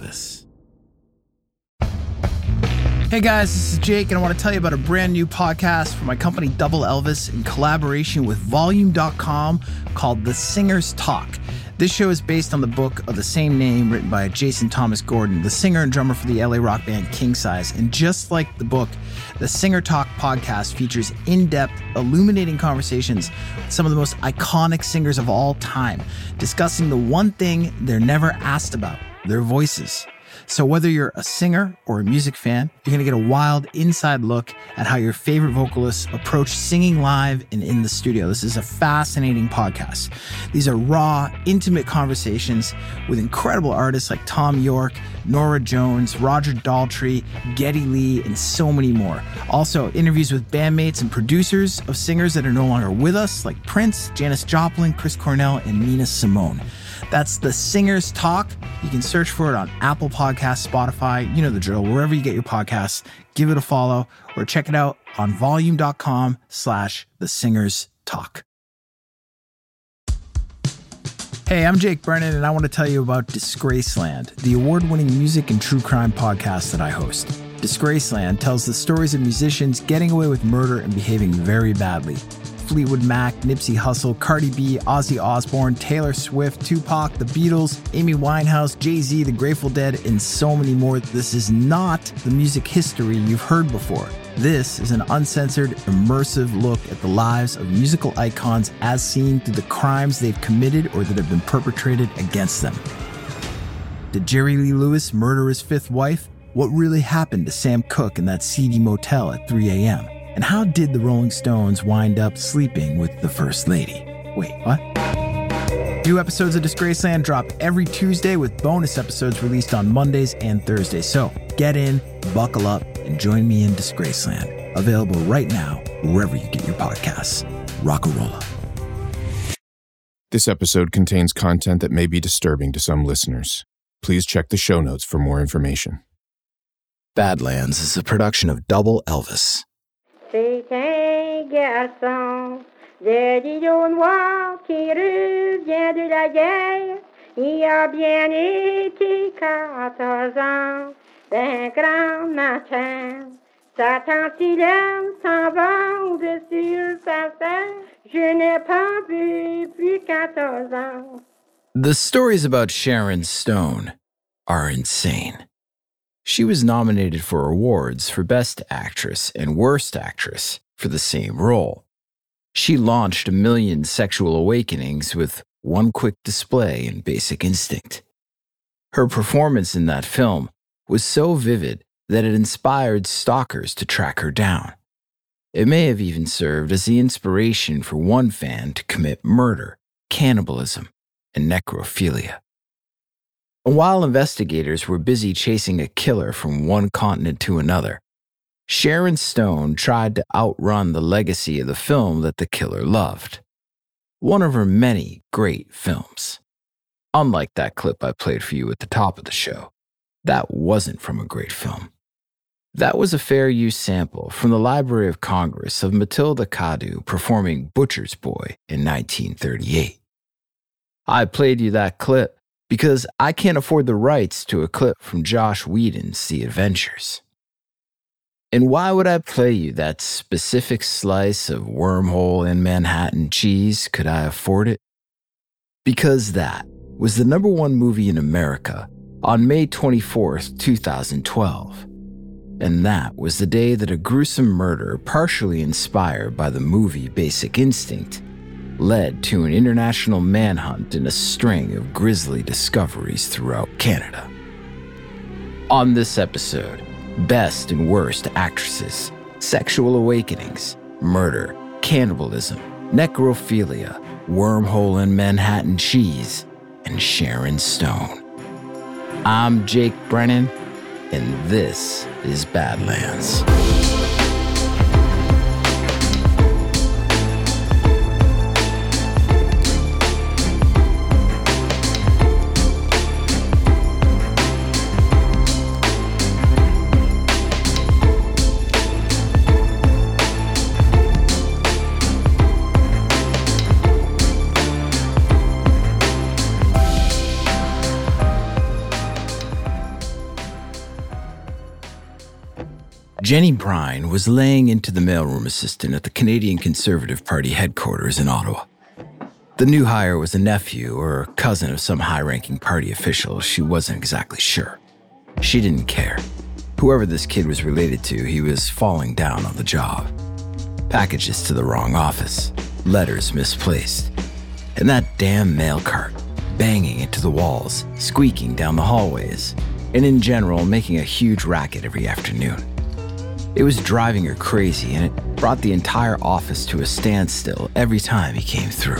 Elvis. Hey guys, this is Jake, and I want to tell you about a brand new podcast from my company Double Elvis in collaboration with Volume.com called The Singer's Talk. This show is based on the book of the same name written by Jason Thomas Gordon, the singer and drummer for the LA rock band King Size. And just like the book, the Singer Talk podcast features in-depth, illuminating conversations with some of the most iconic singers of all time, discussing the one thing they're never asked about, their voices. So whether you're a singer or a music fan, you're going to get a wild inside look at how your favorite vocalists approach singing live and in the studio. This is a fascinating podcast. These are raw, intimate conversations with incredible artists like Thom Yorke, Norah Jones, Roger Daltrey, Geddy Lee, and so many more. Also, interviews with bandmates and producers of singers that are no longer with us, like Prince, Janis Joplin, Chris Cornell, and Nina Simone. That's The Singer's Talk. You can search for it on Apple Podcasts, Spotify, you know the drill, wherever you get your podcasts. Give it a follow or check it out on volume.com/The Singer's Talk. Hey, I'm Jake Brennan, and I want to tell you about Disgraceland, the award-winning music and true crime podcast that I host. Disgraceland tells the stories of musicians getting away with murder and behaving very badly. Fleetwood Mac, Nipsey Hussle, Cardi B, Ozzy Osbourne, Taylor Swift, Tupac, The Beatles, Amy Winehouse, Jay-Z, The Grateful Dead, and so many more. This is not the music history you've heard before. This is an uncensored, immersive look at the lives of musical icons as seen through the crimes they've committed or that have been perpetrated against them. Did Jerry Lee Lewis murder his fifth wife? What really happened to Sam Cooke in that seedy motel at 3 a.m.? And how did the Rolling Stones wind up sleeping with the First Lady? Wait, what? New episodes of Disgraceland drop every Tuesday with bonus episodes released on Mondays and Thursdays. So get in, buckle up, and join me in Disgraceland. Available right now, wherever you get your podcasts. Rock-a-rolla. This episode contains content that may be disturbing to some listeners. Please check the show notes for more information. Badlands is a production of Double Elvis. C'est un garçon de l'îlot noir qui revient de la guerre. Il a bien été 14 ans d'un grand matin. Sa tante Hélène s'en va au-dessus sa scène. Je n'ai pas vu plus 14 ans. The stories about Sharon Stone are insane. She was nominated for awards for Best Actress and Worst Actress for the same role. She launched 1 million sexual awakenings with one quick display in Basic Instinct. Her performance in that film was so vivid that it inspired stalkers to track her down. It may have even served as the inspiration for one fan to commit murder, cannibalism, and necrophilia. And while investigators were busy chasing a killer from one continent to another, Sharon Stone tried to outrun the legacy of the film that the killer loved. One of her many great films. Unlike that clip I played for you at the top of the show, that wasn't from a great film. That was a fair use sample from the Library of Congress of Matilda Cadu performing Butcher's Boy in 1938. I played you that clip because I can't afford the rights to a clip from Josh Whedon's The Adventures. And why would I play you that specific slice of Wormhole in Manhattan cheese? Could I afford it? Because that was the #1 movie in America on May 24th, 2012. And that was the day that a gruesome murder partially inspired by the movie Basic Instinct led to an international manhunt and a string of grisly discoveries throughout Canada. On this episode, Best and Worst Actresses, Sexual Awakenings, Murder, Cannibalism, Necrophilia, Wormhole in Manhattan Cheese, and Sharon Stone. I'm Jake Brennan, and this is Badlands. Jenny Brine was laying into the mailroom assistant at the Canadian Conservative Party headquarters in Ottawa. The new hire was a nephew or a cousin of some high-ranking party official. She wasn't exactly sure. She didn't care. Whoever this kid was related to, he was falling down on the job. Packages to the wrong office, letters misplaced, and that damn mail cart banging into the walls, squeaking down the hallways, and in general making a huge racket every afternoon. It was driving her crazy, and it brought the entire office to a standstill every time he came through.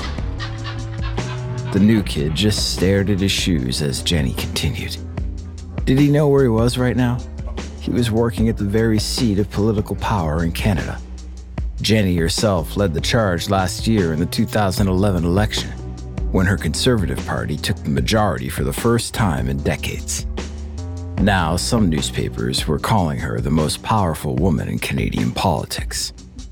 The new kid just stared at his shoes as Jenny continued. Did he know where he was right now? He was working at the very seat of political power in Canada. Jenny herself led the charge last year in the 2011 election, when her Conservative Party took the majority for the first time in decades. Now, some newspapers were calling her the most powerful woman in Canadian politics.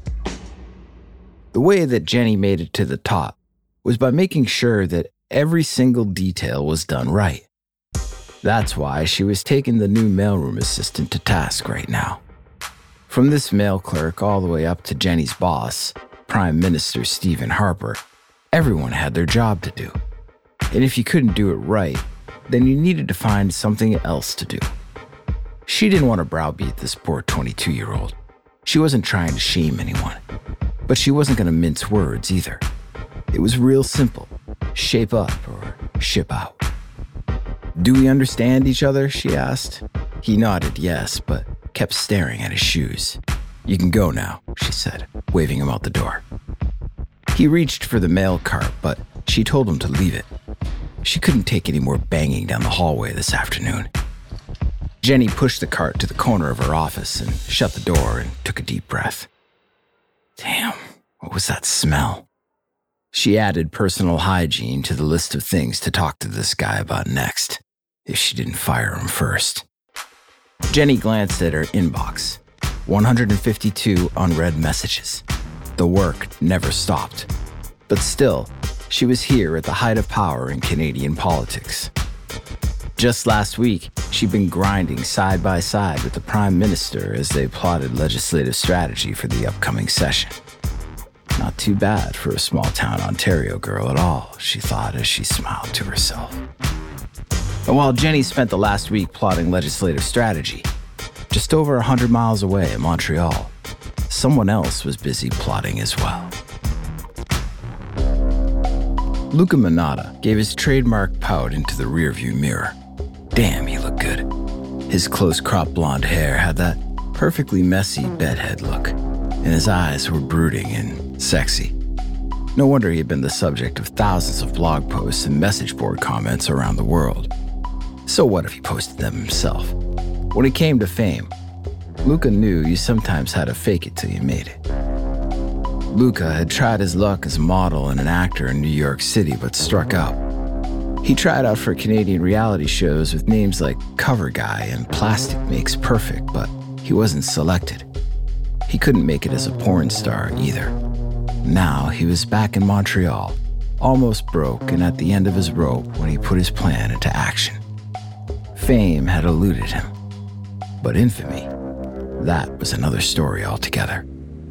The way that Jenny made it to the top was by making sure that every single detail was done right. That's why she was taking the new mailroom assistant to task right now. From this mail clerk all the way up to Jenny's boss, Prime Minister Stephen Harper, everyone had their job to do. And if you couldn't do it right, then you needed to find something else to do. She didn't want to browbeat this poor 22-year-old. She wasn't trying to shame anyone, but she wasn't going to mince words either. It was real simple. Shape up or ship out. Do we understand each other? She asked. He nodded yes, but kept staring at his shoes. You can go now, she said, waving him out the door. He reached for the mail cart, but she told him to leave it. She couldn't take any more banging down the hallway this afternoon. Jenny pushed the cart to the corner of her office and shut the door and took a deep breath. Damn, what was that smell? She added personal hygiene to the list of things to talk to this guy about next, if she didn't fire him first. Jenny glanced at her inbox. 152 unread messages. The work never stopped. But still, she was here at the height of power in Canadian politics. Just last week, she'd been grinding side by side with the Prime Minister as they plotted legislative strategy for the upcoming session. Not too bad for a small-town Ontario girl at all, she thought as she smiled to herself. And while Jenny spent the last week plotting legislative strategy, just over 100 miles away in Montreal, someone else was busy plotting as well. Luca Manata gave his trademark pout into the rearview mirror. Damn, he looked good. His close-cropped blonde hair had that perfectly messy bedhead look, and his eyes were brooding and sexy. No wonder he had been the subject of thousands of blog posts and message board comments around the world. So what if he posted them himself? When it came to fame, Luca knew you sometimes had to fake it till you made it. Luca had tried his luck as a model and an actor in New York City, but struck out. He tried out for Canadian reality shows with names like Cover Guy and Plastic Makes Perfect, but he wasn't selected. He couldn't make it as a porn star either. Now he was back in Montreal, almost broke and at the end of his rope when he put his plan into action. Fame had eluded him, but infamy, that was another story altogether.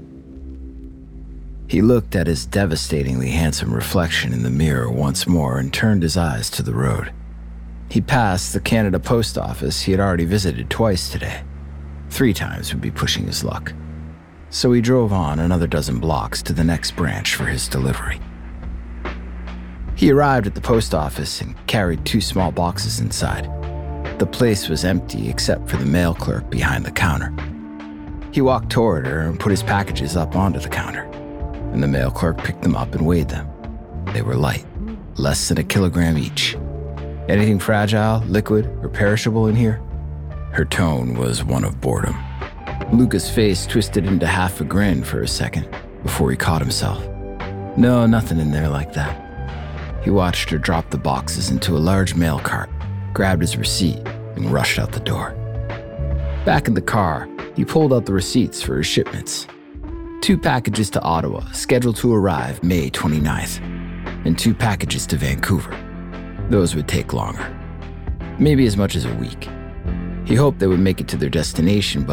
He looked at his devastatingly handsome reflection in the mirror once more and turned his eyes to the road. He passed the Canada Post Office he had already visited twice today. 3 times would be pushing his luck. So he drove on another dozen blocks to the next branch for his delivery. He arrived at the post office and carried 2 small boxes inside. The place was empty except for the mail clerk behind the counter. He walked toward her and put his packages up onto the counter, and the mail clerk picked them up and weighed them. They were light, less than 1 kilogram each. Anything fragile, liquid, or perishable in here? Her tone was one of boredom. Luca's face twisted into half a grin for a second before he caught himself. No, nothing in there like that. He watched her drop the boxes into a large mail cart, grabbed his receipt, and rushed out the door. Back in the car, he pulled out the receipts for his shipments. 2 packages to Ottawa, scheduled to arrive May 29th, and 2 packages to Vancouver. Those would take longer, maybe as much as a week. He hoped they would make it to their destination, but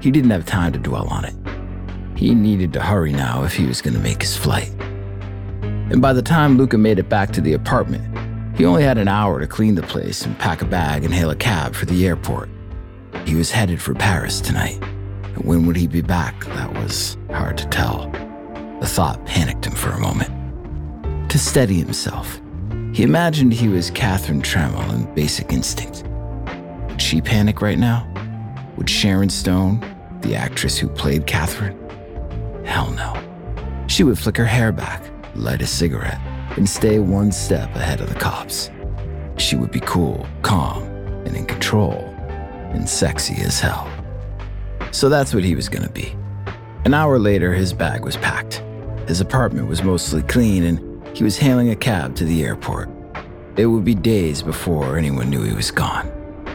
He didn't have time to dwell on it. He needed to hurry now if he was going to make his flight. And by the time Luca made it back to the apartment, he only had an hour to clean the place and pack a bag and hail a cab for the airport. He was headed for Paris tonight. And when would he be back? That was hard to tell. The thought panicked him for a moment. To steady himself, he imagined he was Catherine Tremel in Basic Instinct. Would she panic right now? Would Sharon Stone, the actress who played Catherine? Hell no. She would flick her hair back, light a cigarette, and stay one step ahead of the cops. She would be cool, calm, and in control, and sexy as hell. So that's what he was gonna be. An hour later, his bag was packed. His apartment was mostly clean, and he was hailing a cab to the airport. It would be days before anyone knew he was gone.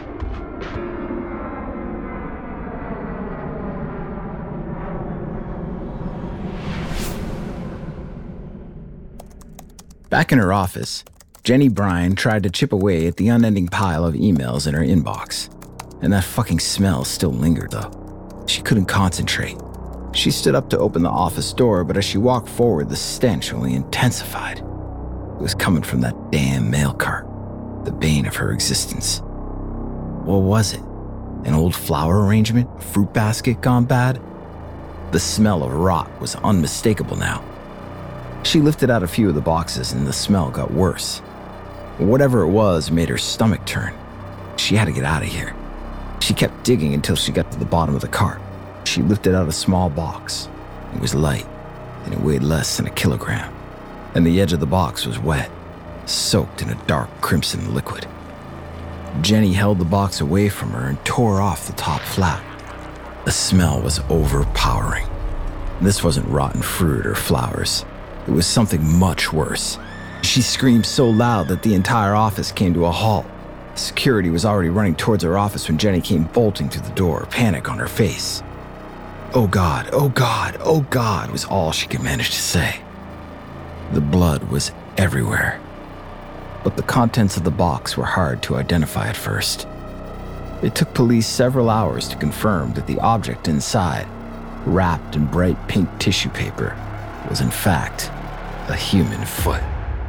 Back in her office, Jenny Bryan tried to chip away at the unending pile of emails in her inbox. And that fucking smell still lingered, though. She couldn't concentrate. She stood up to open the office door, but as she walked forward, the stench only intensified. It was coming from that damn mail cart, the bane of her existence. What was it? An old flower arrangement? A fruit basket gone bad? The smell of rot was unmistakable now. She lifted out a few of the boxes and the smell got worse. Whatever it was made her stomach turn. She had to get out of here. She kept digging until she got to the bottom of the cart. She lifted out a small box. It was light, and it weighed less than 1 kilogram. And the edge of the box was wet, soaked in a dark crimson liquid. Jenny held the box away from her and tore off the top flap. The smell was overpowering. This wasn't rotten fruit or flowers. It was something much worse. She screamed so loud that the entire office came to a halt. Security was already running towards her office when Jenny came bolting through the door, panic on her face. "Oh God, oh God, oh God," was all she could manage to say. The blood was everywhere. But the contents of the box were hard to identify at first. It took police several hours to confirm that the object inside, wrapped in bright pink tissue paper, was in fact a human foot.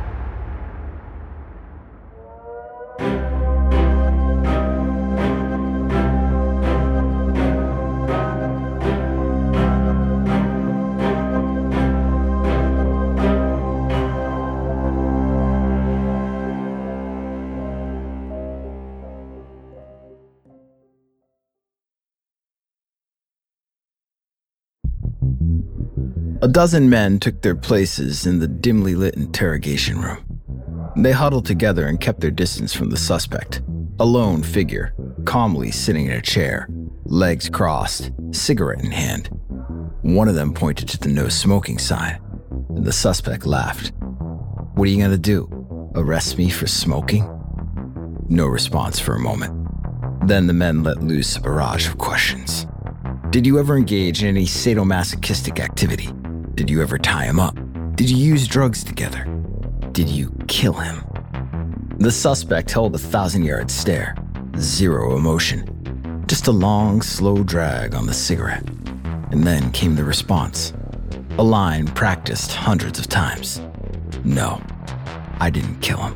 A dozen men took their places in the dimly lit interrogation room. They huddled together and kept their distance from the suspect, a lone figure, calmly sitting in a chair, legs crossed, cigarette in hand. One of them pointed to the no smoking sign, and the suspect laughed. "What are you gonna do? Arrest me for smoking?" No response for a moment. Then the men let loose a barrage of questions. Did you ever engage in any sadomasochistic activity? Did you ever tie him up? Did you use drugs together? Did you kill him? The suspect held a 1,000-yard stare, zero emotion, just a long, slow drag on the cigarette. And then came the response, a line practiced hundreds of times. "No, I didn't kill him."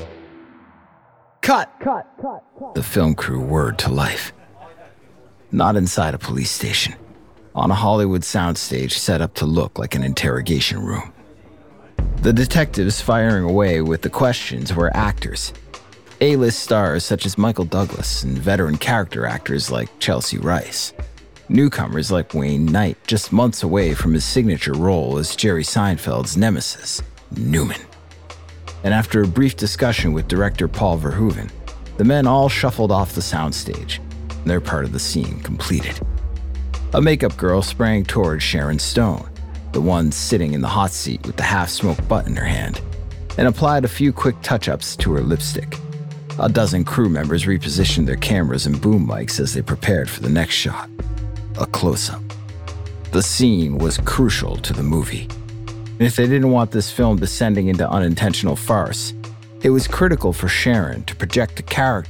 Cut! The film crew whirred to life. Not inside a police station. On a Hollywood soundstage set up to look like an interrogation room. The detectives firing away with the questions were actors. A-list stars such as Michael Douglas and veteran character actors like Chelsea Rice. Newcomers like Wayne Knight, just months away from his signature role as Jerry Seinfeld's nemesis, Newman. And after a brief discussion with director Paul Verhoeven, the men all shuffled off the soundstage, their part of the scene completed. A makeup girl sprang towards Sharon Stone, the one sitting in the hot seat with the half-smoked butt in her hand, and applied a few quick touch-ups to her lipstick. A dozen crew members repositioned their cameras and boom mics as they prepared for the next shot, a close-up. The scene was crucial to the movie. And if they didn't want this film descending into unintentional farce, it was critical for Sharon to project a character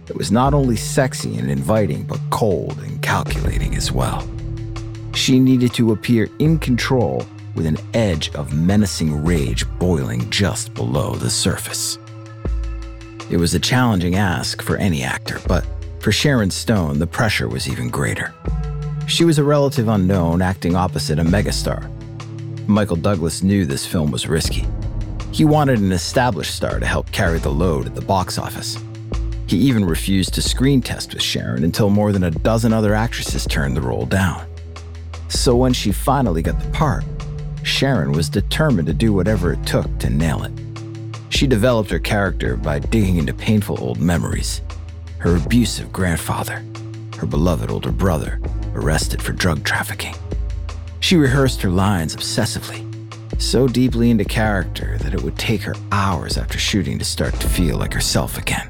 that was not only sexy and inviting, but cold and calculating as well. She needed to appear in control with an edge of menacing rage boiling just below the surface. It was a challenging ask for any actor, but for Sharon Stone, the pressure was even greater. She was a relative unknown acting opposite a megastar. Michael Douglas knew this film was risky. He wanted an established star to help carry the load at the box office. He even refused to screen test with Sharon until more than a dozen other actresses turned the role down. So when she finally got the part, Sharon was determined to do whatever it took to nail it. She developed her character by digging into painful old memories. Her abusive grandfather, her beloved older brother, arrested for drug trafficking. She rehearsed her lines obsessively, so deeply into character that it would take her hours after shooting to start to feel like herself again.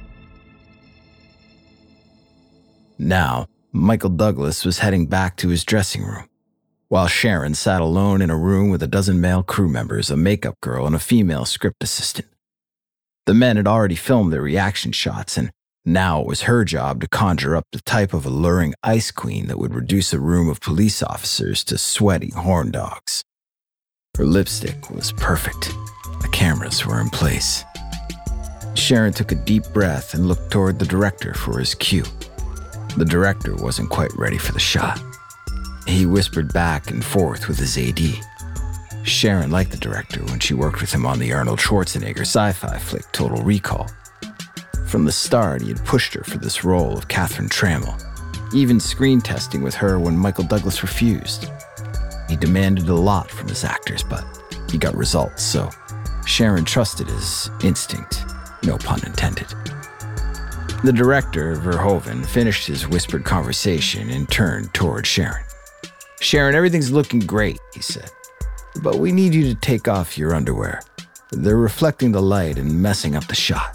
Now, Michael Douglas was heading back to his dressing room, while Sharon sat alone in a room with a dozen male crew members, a makeup girl, and a female script assistant. The men had already filmed their reaction shots, and now it was her job to conjure up the type of alluring ice queen that would reduce a room of police officers to sweaty horn dogs. Her lipstick was perfect. The cameras were in place. Sharon took a deep breath and looked toward the director for his cue. The director wasn't quite ready for the shot. He whispered back and forth with his AD. Sharon liked the director when she worked with him on the Arnold Schwarzenegger sci-fi flick Total Recall. From the start, he had pushed her for this role of Catherine Trammell, even screen testing with her when Michael Douglas refused. He demanded a lot from his actors, but he got results, so Sharon trusted his instinct, no pun intended. The director, Verhoeven, finished his whispered conversation and turned toward Sharon. "Sharon, everything's looking great," he said, "but we need you to take off your underwear. They're reflecting the light and messing up the shot."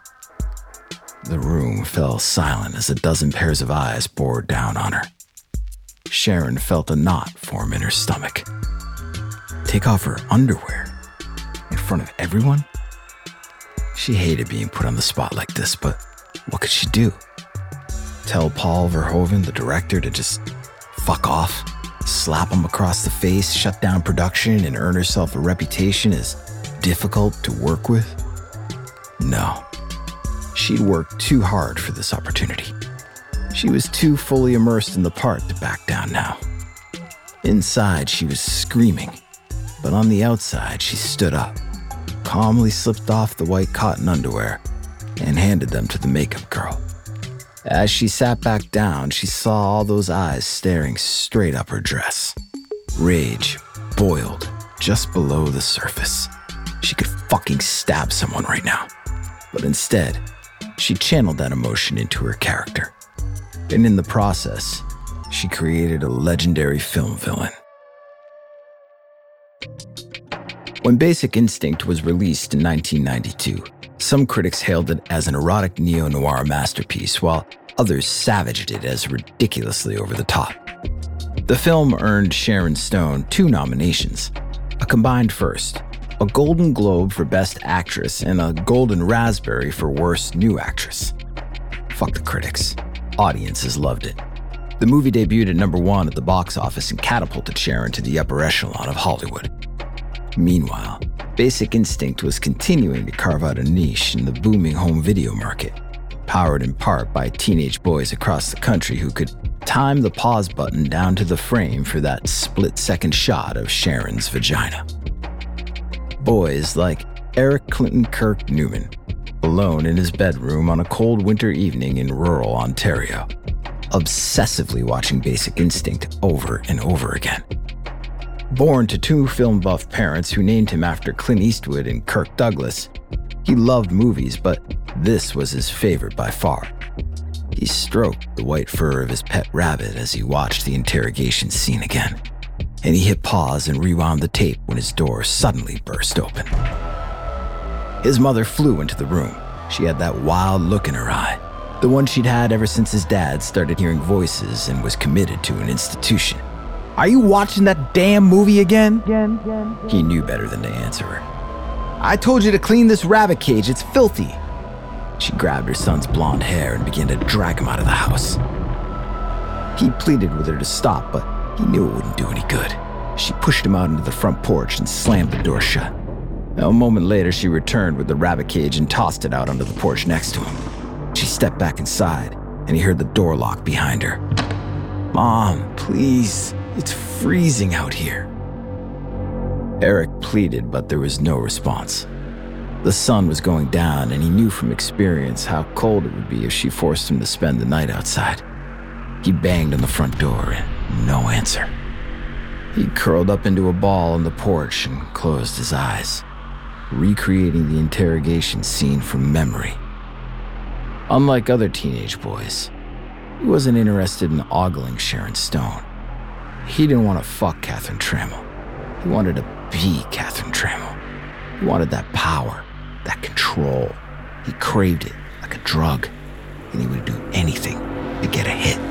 The room fell silent as a dozen pairs of eyes bored down on her. Sharon felt a knot form in her stomach. Take off her underwear? In front of everyone? She hated being put on the spot like this, but what could she do? Tell Paul Verhoeven, the director, to just fuck off? Slap him across the face, shut down production, and earn herself a reputation as difficult to work with? No. She'd worked too hard for this opportunity. She was too fully immersed in the part to back down now. Inside, she was screaming, but on the outside, she stood up, calmly slipped off the white cotton underwear, and handed them to the makeup girl. As she sat back down, she saw all those eyes staring straight up her dress. Rage boiled just below the surface. She could fucking stab someone right now. But instead, she channeled that emotion into her character. And in the process, she created a legendary film villain. When Basic Instinct was released in 1992, some critics hailed it as an erotic neo-noir masterpiece, while others savaged it as ridiculously over the top. The film earned Sharon Stone 2 nominations, a combined first, a Golden Globe for Best Actress, and a Golden Raspberry for Worst New Actress. Fuck the critics. Audiences loved it. The movie debuted at #1 at the box office and catapulted Sharon to the upper echelon of Hollywood. Meanwhile, Basic Instinct was continuing to carve out a niche in the booming home video market, powered in part by teenage boys across the country who could time the pause button down to the frame for that split-second shot of Sharon's vagina. Boys like Eric Clinton Kirk Newman, alone in his bedroom on a cold winter evening in rural Ontario, obsessively watching Basic Instinct over and over again. Born to 2 film buff parents who named him after Clint Eastwood and Kirk Douglas, he loved movies, but this was his favorite by far. He stroked the white fur of his pet rabbit as he watched the interrogation scene again, and he hit pause and rewound the tape when his door suddenly burst open. His mother flew into the room. She had that wild look in her eye, the one she'd had ever since his dad started hearing voices and was committed to an institution. "Are you watching that damn movie again?" He knew better than to answer her. "I told you to clean this rabbit cage, it's filthy." She grabbed her son's blonde hair and began to drag him out of the house. He pleaded with her to stop, but he knew it wouldn't do any good. She pushed him out into the front porch and slammed the door shut. A moment later, she returned with the rabbit cage and tossed it out onto the porch next to him. She stepped back inside, and he heard the door lock behind her. "Mom, please, it's freezing out here." Eric pleaded, but there was no response. The sun was going down, and he knew from experience how cold it would be if she forced him to spend the night outside. He banged on the front door, and no answer. He curled up into a ball on the porch and closed his eyes, recreating the interrogation scene from memory. Unlike other teenage boys, he wasn't interested in ogling Sharon Stone. He didn't want to fuck Catherine Trammell. He wanted to be Catherine Trammell. He wanted that power, that control. He craved it like a drug, and he would do anything to get a hit.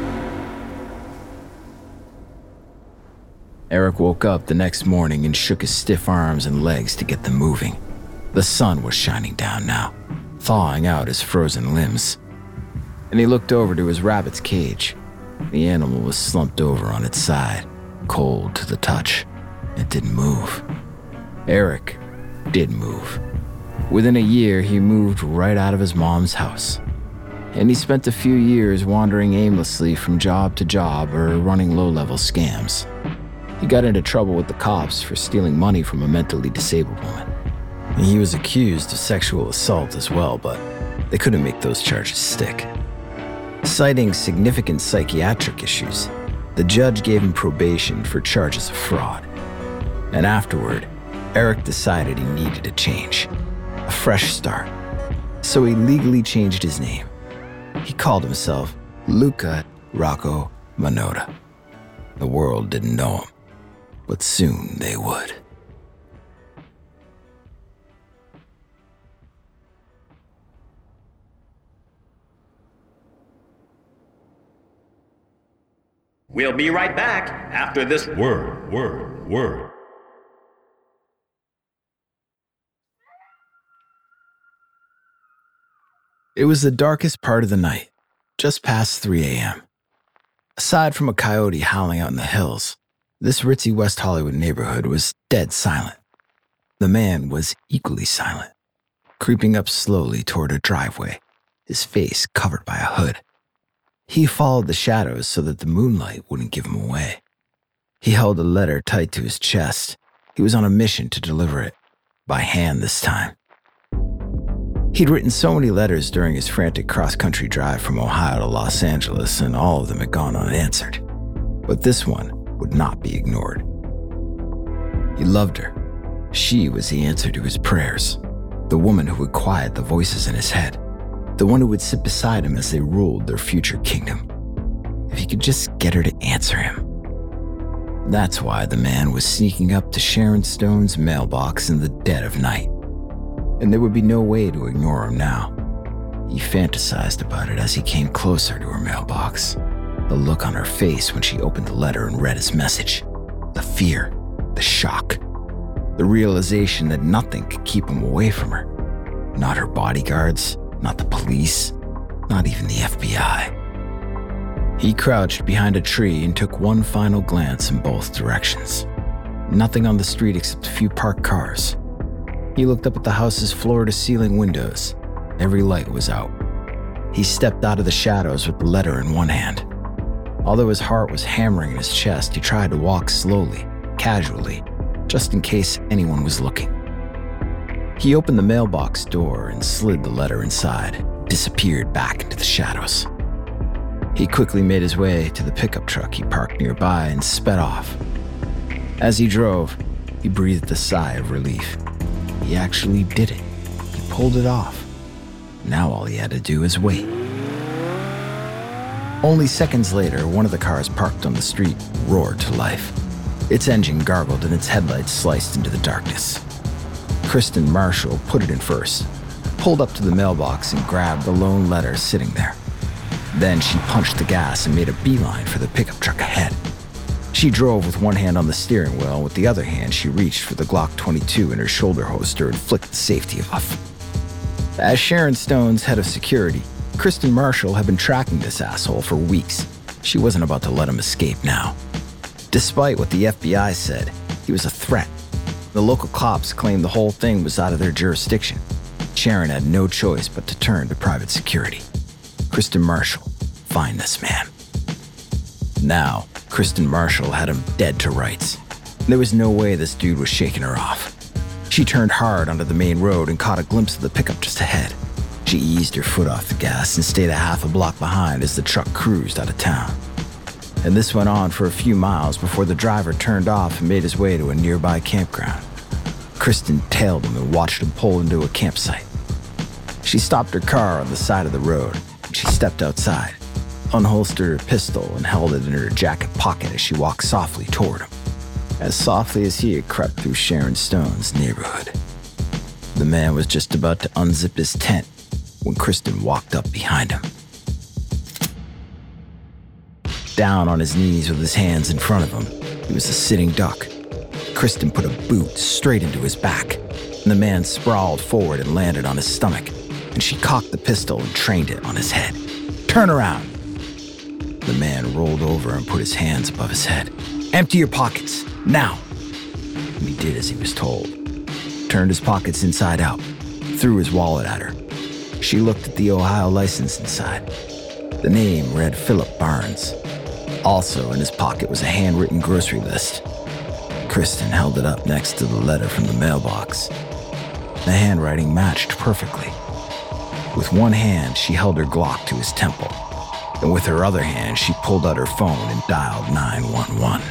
Eric woke up the next morning and shook his stiff arms and legs to get them moving. The sun was shining down now, thawing out his frozen limbs. And he looked over to his rabbit's cage. The animal was slumped over on its side, cold to the touch. It didn't move. Eric did move. Within a year, he moved right out of his mom's house. And he spent a few years wandering aimlessly from job to job or running low-level scams. He got into trouble with the cops for stealing money from a mentally disabled woman. And he was accused of sexual assault as well, but they couldn't make those charges stick. Citing significant psychiatric issues, the judge gave him probation for charges of fraud. And afterward, Eric decided he needed a change, a fresh start. So he legally changed his name. He called himself Luca Rocco Minota. The world didn't know him, but soon they would. We'll be right back after this word. It was the darkest part of the night, just past 3 a.m. Aside from a coyote howling out in the hills, this ritzy West Hollywood neighborhood was dead silent. The man was equally silent, creeping up slowly toward a driveway, his face covered by a hood. He followed the shadows so that the moonlight wouldn't give him away. He held a letter tight to his chest. He was on a mission to deliver it, by hand this time. He'd written so many letters during his frantic cross-country drive from Ohio to Los Angeles, and all of them had gone unanswered. But this one would not be ignored. He loved her. She was the answer to his prayers, the woman who would quiet the voices in his head, the one who would sit beside him as they ruled their future kingdom. If he could just get her to answer him. That's why the man was sneaking up to Sharon Stone's mailbox in the dead of night. And there would be no way to ignore him now. He fantasized about it as he came closer to her mailbox. The look on her face when she opened the letter and read his message. The fear, the shock, the realization that nothing could keep him away from her. Not her bodyguards, not the police, not even the FBI. He crouched behind a tree and took one final glance in both directions. Nothing on the street except a few parked cars. He looked up at the house's floor-to-ceiling windows. Every light was out. He stepped out of the shadows with the letter in one hand. Although his heart was hammering in his chest, he tried to walk slowly, casually, just in case anyone was looking. He opened the mailbox door and slid the letter inside, disappeared back into the shadows. He quickly made his way to the pickup truck he parked nearby and sped off. As he drove, he breathed a sigh of relief. He actually did it. He pulled it off. Now all he had to do is wait. Only seconds later, one of the cars parked on the street roared to life. Its engine gargled and its headlights sliced into the darkness. Kristen Marshall put it in first, pulled up to the mailbox and grabbed the lone letter sitting there. Then she punched the gas and made a beeline for the pickup truck ahead. She drove with one hand on the steering wheel, and with the other hand she reached for the Glock 22 in her shoulder holster and flicked the safety off. As Sharon Stone's head of security, Kristen Marshall had been tracking this asshole for weeks. She wasn't about to let him escape now. Despite what the FBI said, he was a threat. The local cops claimed the whole thing was out of their jurisdiction. Sharon had no choice but to turn to private security. Kristen Marshall, find this man. Now, Kristen Marshall had him dead to rights. There was no way this dude was shaking her off. She turned hard onto the main road and caught a glimpse of the pickup just ahead. She eased her foot off the gas and stayed a half a block behind as the truck cruised out of town. And this went on for a few miles before the driver turned off and made his way to a nearby campground. Kristen tailed him and watched him pull into a campsite. She stopped her car on the side of the road. She stepped outside, unholstered her pistol, and held it in her jacket pocket as she walked softly toward him, as softly as he had crept through Sharon Stone's neighborhood. The man was just about to unzip his tent when Kristen walked up behind him. Down on his knees with his hands in front of him, he was a sitting duck. Kristen put a boot straight into his back, and the man sprawled forward and landed on his stomach, and she cocked the pistol and trained it on his head. Turn around! The man rolled over and put his hands above his head. Empty your pockets, now! And he did as he was told. Turned his pockets inside out, threw his wallet at her. She looked at the Ohio license inside. The name read Philip Barnes. Also in his pocket was a handwritten grocery list. Kristen held it up next to the letter from the mailbox. The handwriting matched perfectly. With one hand, she held her Glock to his temple, and with her other hand, she pulled out her phone and dialed 911.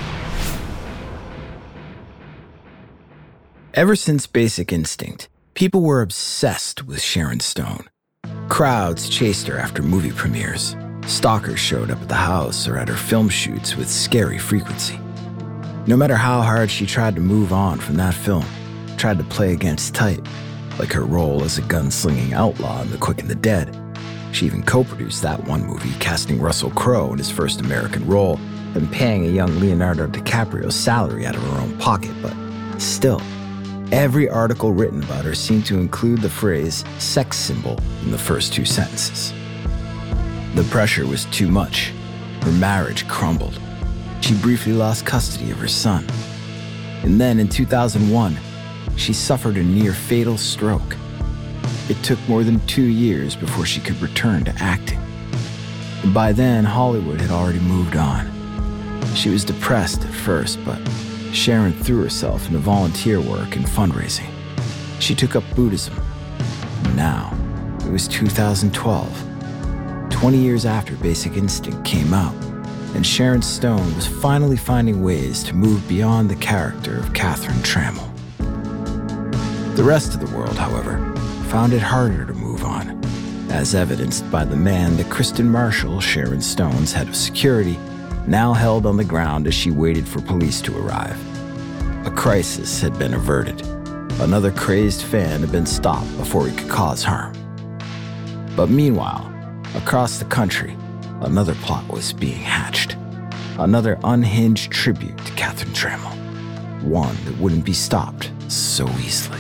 Ever since Basic Instinct, people were obsessed with Sharon Stone. Crowds chased her after movie premieres. Stalkers showed up at the house or at her film shoots with scary frequency. No matter how hard she tried to move on from that film, tried to play against type, like her role as a gunslinging outlaw in The Quick and the Dead. She even co-produced that one movie, casting Russell Crowe in his first American role and paying a young Leonardo DiCaprio's salary out of her own pocket, but still, every article written about her seemed to include the phrase sex symbol in the first two sentences. The pressure was too much. Her marriage crumbled. She briefly lost custody of her son. And then in 2001, she suffered a near-fatal stroke. It took more than 2 years before she could return to acting. And by then, Hollywood had already moved on. She was depressed at first, but Sharon threw herself into volunteer work and fundraising. She took up Buddhism. And now, it was 2012. 20 years after Basic Instinct came out, and Sharon Stone was finally finding ways to move beyond the character of Catherine Trammell. The rest of the world, however, found it harder to move on, as evidenced by the man that Kristen Marshall, Sharon Stone's head of security, now held on the ground as she waited for police to arrive. A crisis had been averted. Another crazed fan had been stopped before he could cause harm. But meanwhile, across the country, another plot was being hatched. Another unhinged tribute to Catherine Trammell. One that wouldn't be stopped so easily.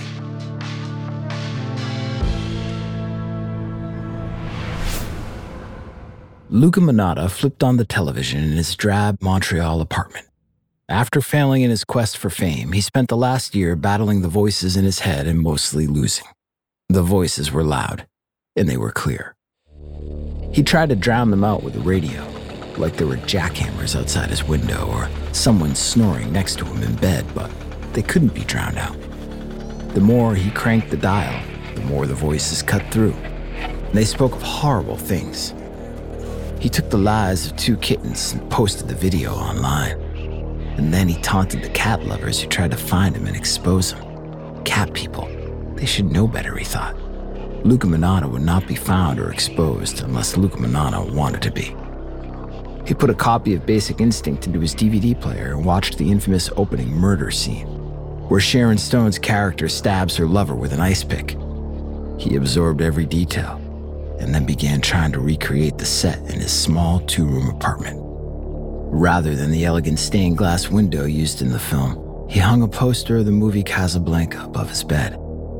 Luca Manata flipped on the television in his drab Montreal apartment. After failing in his quest for fame, he spent the last year battling the voices in his head and mostly losing. The voices were loud, and they were clear. He tried to drown them out with the radio, like there were jackhammers outside his window or someone snoring next to him in bed, but they couldn't be drowned out. The more he cranked the dial, the more the voices cut through. And they spoke of horrible things. He took the lies of 2 kittens and posted the video online. And then he taunted the cat lovers who tried to find him and expose him. Cat people, they should know better, he thought. Luca Manata would not be found or exposed unless Luca Manata wanted to be. He put a copy of Basic Instinct into his DVD player and watched the infamous opening murder scene, where Sharon Stone's character stabs her lover with an ice pick. He absorbed every detail, and then began trying to recreate the set in his small 2-room apartment. Rather than the elegant stained glass window used in the film, he hung a poster of the movie Casablanca above his bed.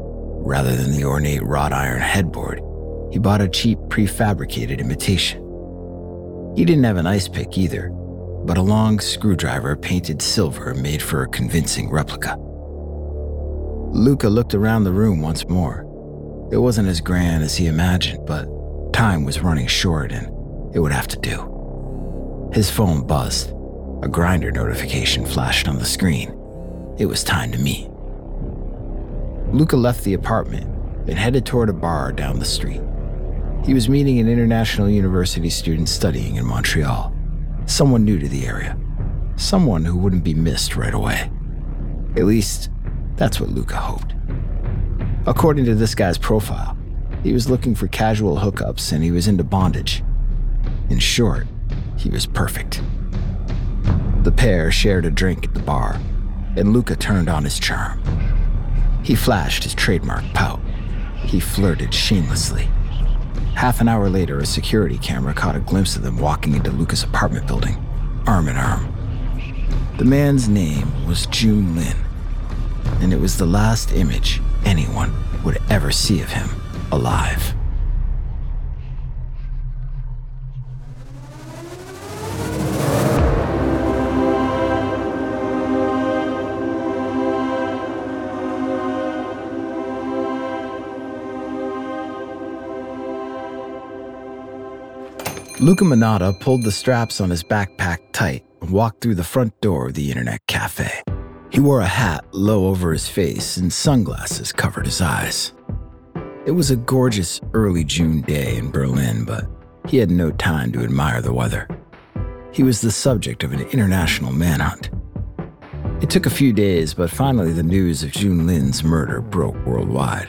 Rather than the ornate wrought iron headboard, he bought a cheap prefabricated imitation. He didn't have an ice pick either, but a long screwdriver painted silver made for a convincing replica. Luca looked around the room once more. It wasn't as grand as he imagined, but time was running short and it would have to do. His phone buzzed. A Grindr notification flashed on the screen. It was time to meet. Luca left the apartment and headed toward a bar down the street. He was meeting an international university student studying in Montreal. Someone new to the area. Someone who wouldn't be missed right away. At least, that's what Luca hoped. According to this guy's profile, he was looking for casual hookups and he was into bondage. In short, he was perfect. The pair shared a drink at the bar, and Luca turned on his charm. He flashed his trademark pout. He flirted shamelessly. Half an hour later, a security camera caught a glimpse of them walking into Luca's apartment building, arm in arm. The man's name was Jun Lin, and it was the last image anyone would ever see of him alive. Luca Minotta pulled the straps on his backpack tight and walked through the front door of the internet cafe. He wore a hat low over his face and sunglasses covered his eyes. It was a gorgeous early June day in Berlin, but he had no time to admire the weather. He was the subject of an international manhunt. It took a few days, but finally the news of Jun Lin's murder broke worldwide.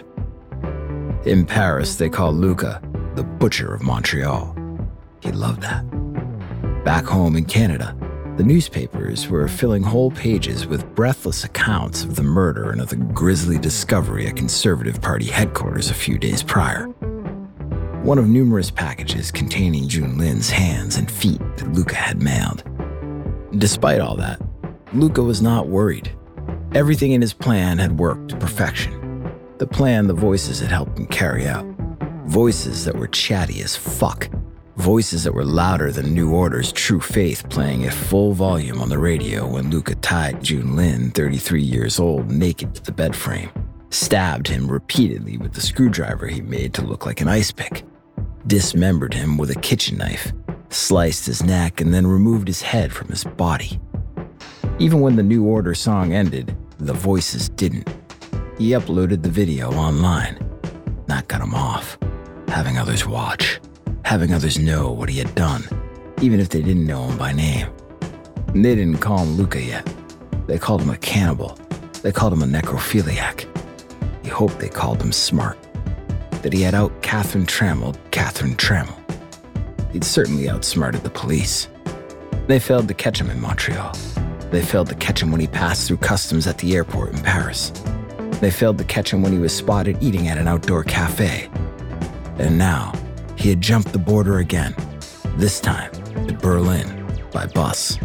In Paris, they called Luca the Butcher of Montreal. He loved that. Back home in Canada, the newspapers were filling whole pages with breathless accounts of the murder and of the grisly discovery at Conservative Party headquarters a few days prior. One of numerous packages containing Jun Lin's hands and feet that Luca had mailed. Despite all that, Luca was not worried. Everything in his plan had worked to perfection. The plan the voices had helped him carry out. Voices that were chatty as fuck. Voices that were louder than New Order's True Faith playing at full volume on the radio when Luca tied Jun Lin, 33 years old, naked to the bed frame, stabbed him repeatedly with the screwdriver he made to look like an ice pick, dismembered him with a kitchen knife, sliced his neck, and then removed his head from his body. Even when the New Order song ended, the voices didn't. He uploaded the video online. That got him off, having others watch. Having others know what he had done, even if they didn't know him by name. And they didn't call him Luca yet. They called him a cannibal. They called him a necrophiliac. He hoped they called him smart. That he had out-Catherine Trammelled Catherine Trammell. He'd certainly outsmarted the police. They failed to catch him in Montreal. They failed to catch him when he passed through customs at the airport in Paris. They failed to catch him when he was spotted eating at an outdoor cafe. And now, he had jumped the border again, this time to Berlin by bus.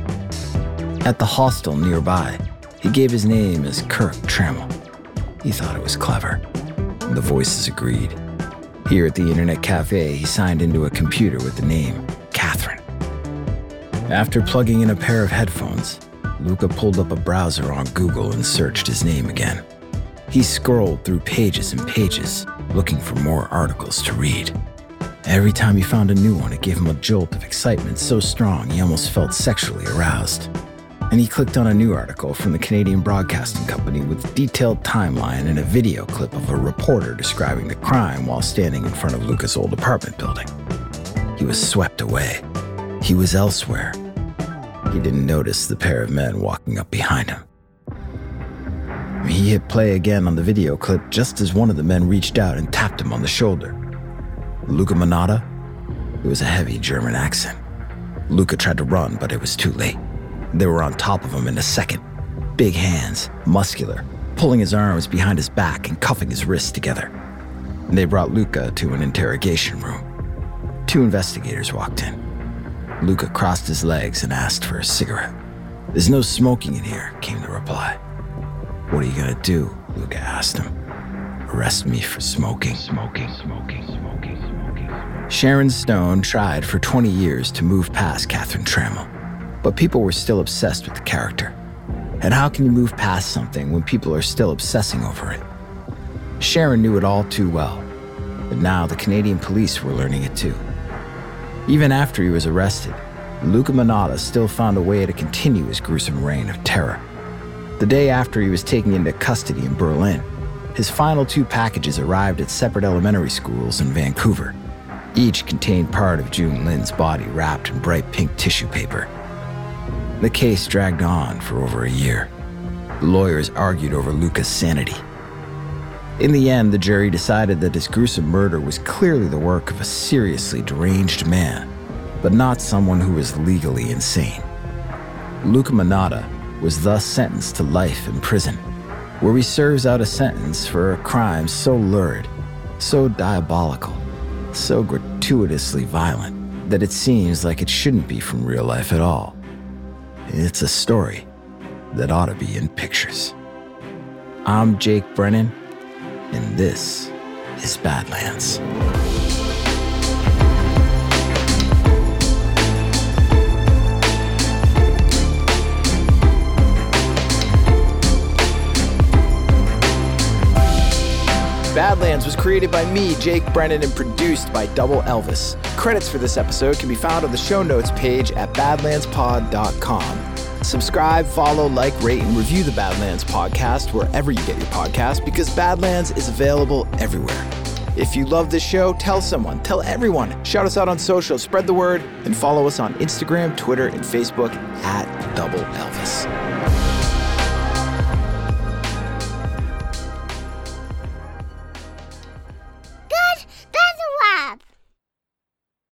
At the hostel nearby, he gave his name as Kirk Trammell. He thought it was clever, and the voices agreed. Here at the internet cafe, he signed into a computer with the name Catherine. After plugging in a pair of headphones, Luca pulled up a browser on Google and searched his name again. He scrolled through pages and pages, looking for more articles to read. Every time he found a new one, it gave him a jolt of excitement so strong he almost felt sexually aroused. And he clicked on a new article from the Canadian Broadcasting Company with a detailed timeline and a video clip of a reporter describing the crime while standing in front of Luca's old apartment building. He was swept away. He was elsewhere. He didn't notice the pair of men walking up behind him. He hit play again on the video clip just as one of the men reached out and tapped him on the shoulder. Luca Minotta? It was a heavy German accent. Luca tried to run, but it was too late. They were on top of him in a second. Big hands, muscular, pulling his arms behind his back and cuffing his wrists together. They brought Luca to an interrogation room. 2 investigators walked in. Luca crossed his legs and asked for a cigarette. "There's no smoking in here," came the reply. "What are you gonna do?" Luca asked him. arrest me for smoking. Sharon Stone tried for 20 years to move past Catherine Trammell, but people were still obsessed with the character. And how can you move past something when people are still obsessing over it? Sharon knew it all too well, but now the Canadian police were learning it too. Even after he was arrested, Luca Minotta still found a way to continue his gruesome reign of terror. The day after he was taken into custody in Berlin, his final 2 packages arrived at separate elementary schools in Vancouver. Each contained part of June Lin's body wrapped in bright pink tissue paper. The case dragged on for over a year. The lawyers argued over Luca's sanity. In the end, the jury decided that his gruesome murder was clearly the work of a seriously deranged man, but not someone who was legally insane. Luca Minotta was thus sentenced to life in prison, where he serves out a sentence for a crime so lurid, so diabolical, so gratuitously violent that it seems like it shouldn't be from real life at all. It's a story that ought to be in pictures. I'm Jake Brennan, and this is Badlands. Badlands was created by me, Jake Brennan, and produced by Double Elvis. Credits for this episode can be found on the show notes page at badlandspod.com. Subscribe, follow, like, rate, and review the Badlands podcast wherever you get your podcast, because Badlands is available everywhere. If you love this show, tell someone, tell everyone. Shout us out on social, spread the word, and follow us on Instagram, Twitter, and Facebook at Double Elvis.